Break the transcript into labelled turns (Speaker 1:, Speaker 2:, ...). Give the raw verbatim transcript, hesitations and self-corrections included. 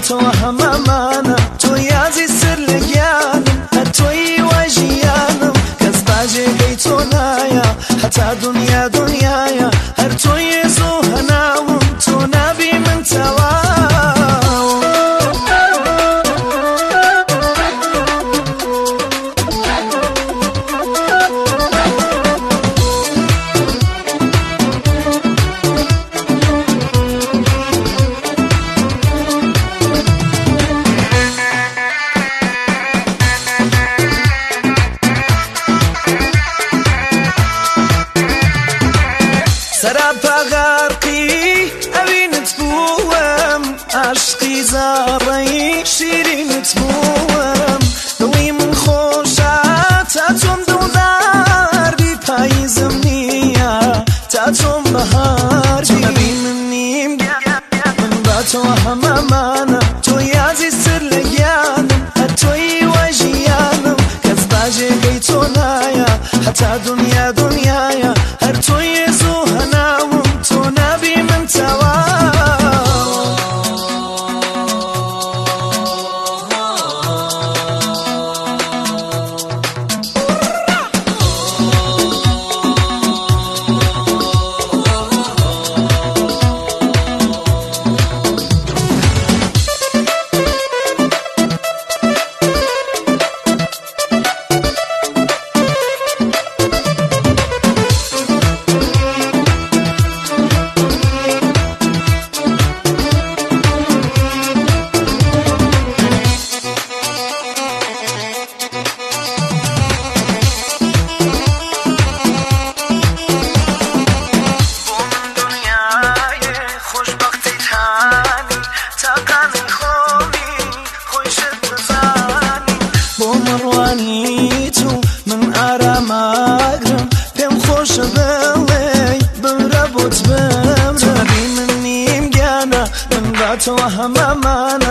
Speaker 1: باتەوە هەمامانە تۆ یازی سر لە گیانم هەر تۆی وای ژیانم کەس باجێگەی تۆ نایە هەتا دنیا دنیایە هەر تۆی زۆ هەناوم تۆ نابی من تەواو سەراپا غارقی ئەوینت بووم عاشقی زاڕەی شیرینت بووم دڵی من خۆشە تا تۆم دڵداربی پاییزم نییە تا تۆم بەهاربی ئەبی من نیم من باتەوە هەمامانە تۆ یازی سر لە گیانم هەر تۆی وای ژیانم کەس باجێگەی تۆ نایە هەتا دنیا دنیایە هەر تۆی زۆ هەناوم تۆ نابی من تەواو من ئاراماگرم پێم خۆشە بڵێ بمرە بۆت بمرە بی من نیم گیانە من باتەوە هەمامانە